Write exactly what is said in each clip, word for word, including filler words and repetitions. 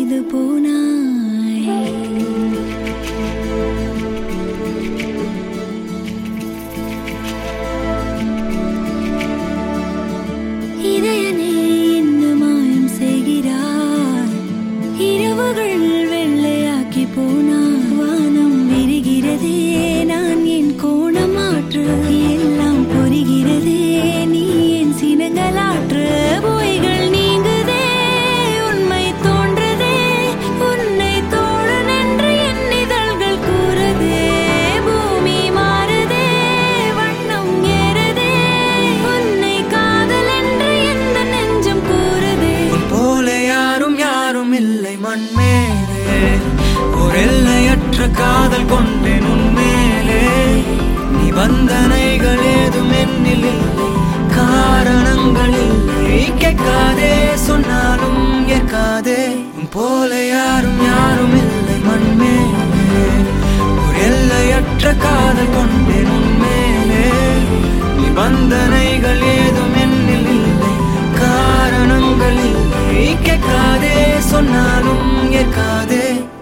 செய்து போனாய். இதயனே என்ன மாயம் செய்கிறாய், இரவுகள் வெள்ளையாக்கி போனாய். வானம் விரிகிறதே, நான் என் கோணம் மாற்று, எல்லாம் புரிகிறதே, நீ என் சினங்களாற்று. பொய்கள் நீங்குதே, உண்மை தோன்றுதே, உன்னை தோழன் என்று என் இதழ்கள் கூறுதே. பூமி மாறுதே, வண்ணம் ஏறுதே, உன்னை காதல் என்று எந்த நெஞ்சம் கூறுதே. உன் போல யாரும் யாரும் இல்லை மண்மேலே, ஒரு எல்லையற்ற காதல் கொண்டேன் உன்மேலே. நிபந்தனைகள் ஏதும் என்னில் இல்லை, காரணங்கள் இல்லை, கேட்காதே சொன்னாலும் ஏற்காதே. உன் போல யாரும் யாரும் இல்லை மண்மேலே, ஒரு எல்லையற்ற காதல் கொண்டேன் உன்மேலே. நிபந்தனைகள் ஏதும் என்னில் இல்லை, காரணங்கள் இல்லை, கேட்காதே சொன்னாலும் ஏற்காதே.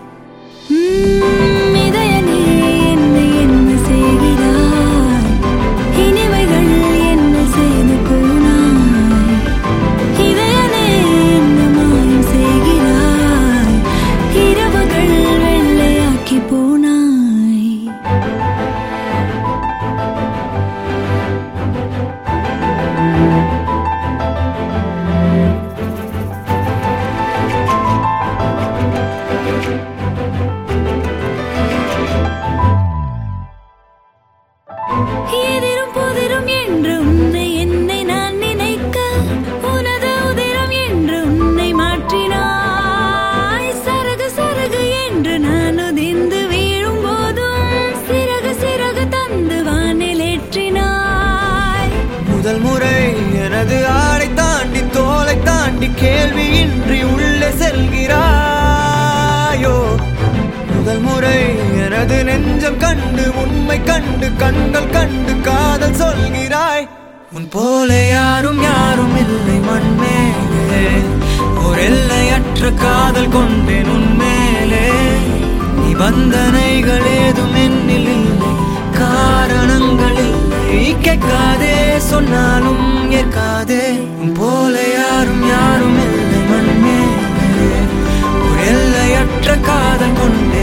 இதயனே என்னை என்ன செய்கிறாய், இனிமைகள் என்ன செய்து போனாய். இதயனே என்ன மாயம் செய்கிறாய், இரவுகள் வெள்ளையாக்கி போனாய். எதிரும் புதிரும் என்று உன்னை என்னை நான் நினைக்க, உனது உதிரம் என்று உன்னை மாற்றினாய். சரகு சரகு என்று நான் உதிர்ந்து வீழும் போதும் சிறகு சிறகு தந்து வானில் ஏற்றினாய். முதல் முறை எனது ஆடை தாண்டி தோலை தாண்டி கேள்வியின்றி உள்ளே செல்கிறாயோ. முதல் முறை எனது நெஞ்சம் கண்டு உண்மை கண்டு கண்கள் கண்டு காதல் சொல்கிறாய். உன் போல யாரும் யாரும் இல்லை மண்மேலே, ஒரு எல்லையற்ற காதல் கொண்டேன் உன்மேலே. நிபந்தனைகள் ஏதும் என்னில் இல்லை, காரணங்கள் இல்லை, கேட்காதே சொன்னாலும் ஏற்காதே. உன் போல யாரும் யாரும் இல்லை மண்மேலே, ஒரு எல்லையற்ற காதல் கொண்டேன்